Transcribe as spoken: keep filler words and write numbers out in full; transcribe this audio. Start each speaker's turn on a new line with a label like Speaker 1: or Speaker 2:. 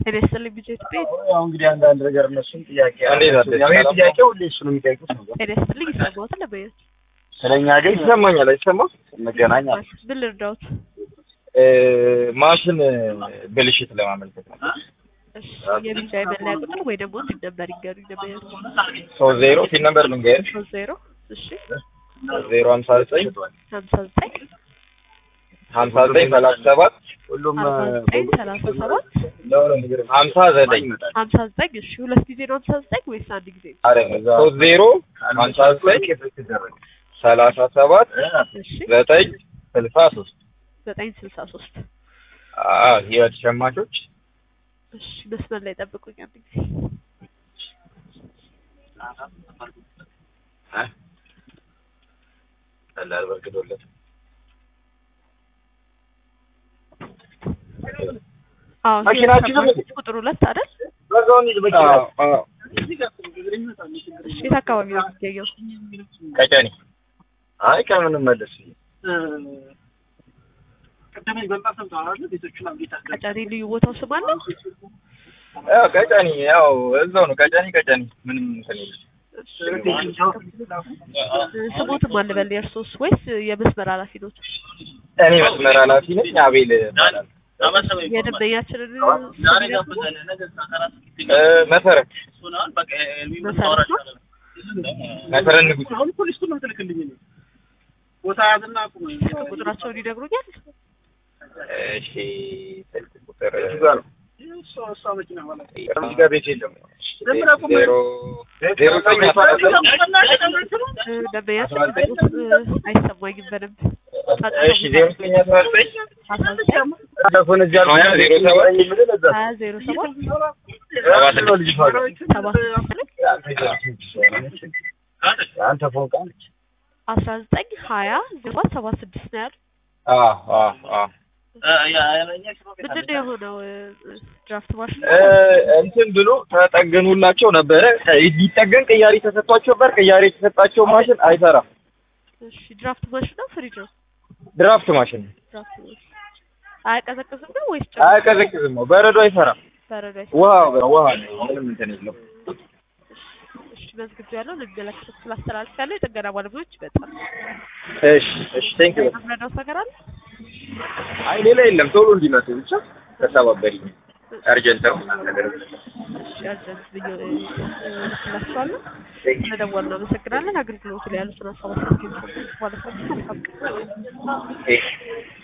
Speaker 1: ቴሌስልኝ ቢጀት ቤት
Speaker 2: ያው እንግዲህ አንድ አንድ ነገር እነሱን ጥያቄ ያው ይሄ ጥያቄው ሁሌ እሱ ነው የሚጠይቁት ነው።
Speaker 1: ቴሌስልኝ ይሰማዎት ለበየት
Speaker 3: ስለኛ ጋር ይሰማኛል አይሰማም?
Speaker 2: መገናኛ
Speaker 1: ምን ልርዳዎት?
Speaker 3: እ ማሽን ብልሽት ለማመልከት ነው።
Speaker 1: እሺ የቢጃይ መለያ ቁጥር ወይ ደግሞ ሲል ነበር ይገሩኝ ለበየት
Speaker 3: ሶስት ዜሮ ሲል ነበር ልንገር
Speaker 1: ሶስት ዜሮ እሺ
Speaker 3: ዜሮ ሃምሳ ዘጠኝ
Speaker 1: ሃምሳ ዘጠኝ
Speaker 3: ሃምሳ ዘጠኝ ሰላሳ ሰባት
Speaker 2: ሁሉም
Speaker 1: ሰላሳ ሰባት
Speaker 3: ሃምሳ ዘጠኝ
Speaker 1: ሃምሳ ዘጠኝ እሺ ሁለት ጊዜ ነው ሃምሳ ዘጠኝ ወይስ አንድ ጊዜ?
Speaker 3: አረ ሶስት ዜሮ ሃምሳ ዘጠኝ ሰላሳ ሰባት
Speaker 1: እሺ
Speaker 3: ዘጠኝ ስልሳ ሶስት
Speaker 1: ዘጠኝ ስልሳ ሶስት
Speaker 3: አዎ ህይወት ሸማቾች
Speaker 1: እሺ መስመር ላይ ጠብቁኝ አንድ ጊዜ
Speaker 3: አ አላህ በርክቶለት
Speaker 1: አዎ
Speaker 3: መኪናችን
Speaker 1: ቁጥር ሁለት አይደል?
Speaker 3: በዛውን ይልበቃ አዎ
Speaker 1: እሺ የት አካባቢ ነው የሚገኘው?
Speaker 3: ቀጨኔ
Speaker 2: አይ ከምንም መለስ
Speaker 4: ቀደመኝ በጣም ታውቃለህ ቤቶቹን አብሪታ
Speaker 1: ቀጨኔ ልዩ ቦታው ስም አለው?
Speaker 3: ያው ቀጨኔ ያው እዛው ነው ቀጨኔ ቀጨኔ ምንም እንትን የለም።
Speaker 1: ስሞትም አልበል የእርሶስ ወይስ የመስመር ኃላፊ ኖት?
Speaker 3: እኔ መስመር ኃላፊ ነኝ። አቤል ይባላል።
Speaker 1: የደንበኛችንን
Speaker 3: መሰረት
Speaker 1: መሰረት
Speaker 3: መሰረት ንጉስ
Speaker 4: አሁን ፖሊስ ነው ተልከልኝ ነው ቦታ ያዝና ቁም
Speaker 1: ቁጥራቸውን ይነግሩኛል?
Speaker 3: እሺ ስልክ ቁጥር
Speaker 4: ጋር ነው እሱ እሱ መኪና ማለት
Speaker 3: እዚህ ጋር ቤት የለም። ዜሮ ዜሮ ዘጠኝ
Speaker 1: ደንበኛችን አይሰማኝም በደንብ
Speaker 3: እሺ ዜሮ ዘጠኝ አስራ ዘጠኝ
Speaker 2: ታፎን እዚህ አልኩ
Speaker 3: ዜሮ ሰባት
Speaker 1: ሀያ ዜሮ ሰባት
Speaker 3: ሰባት
Speaker 2: አንተ ፎንቃ
Speaker 1: አስራ ዘጠኝ ሀያ ዜሮ ሰባት ስድስት ነው ያለው።
Speaker 3: አዎ አዎ አዎ
Speaker 1: ምንድን ነው የሆነው? ድራፍት ማሽን
Speaker 3: እንትን ብሎ ተጠገኑላቸው ነበረ። ሊጠገን ቅያሪ ተሰጥቷቸው ነበር። ቅያሪ የተሰጣቸው ማሽን አይሰራም።
Speaker 1: እሺ ድራፍት ማሽን ነው ፍሪጅ ነው?
Speaker 3: ድራፍት ማሽን
Speaker 1: ድራፍት ማሽን አያቀዘቅዝም ነው ወይስ ጨው?
Speaker 3: አያቀዘቅዝም ነው። በረዶ አይሰራም።
Speaker 1: በረዶ
Speaker 3: ውሃ ውሃ ነው። ምንም እንትን የለውም።
Speaker 1: እሺ መዝግብ ያለው ለገለክት ስላስተላልፍ ያለው የጥገና ባለሙያዎች በጣም
Speaker 3: እሺ እሺ ቴንክ ዩ
Speaker 1: ምንድነው ነገር አለ?
Speaker 3: አይ ሌላ የለም። ቶሎ እንዲመጡ ብቻ ተሰባበሪኝ። አርጀንት ነው ነገር
Speaker 1: እሺ አርጀንት ልዩ ልክላችኋለሁ። ስለደወልን እናመሰግናለን። አገልግሎቱ ላይ ያሉትን ሀሳቦች ማለት ነው።
Speaker 3: እሺ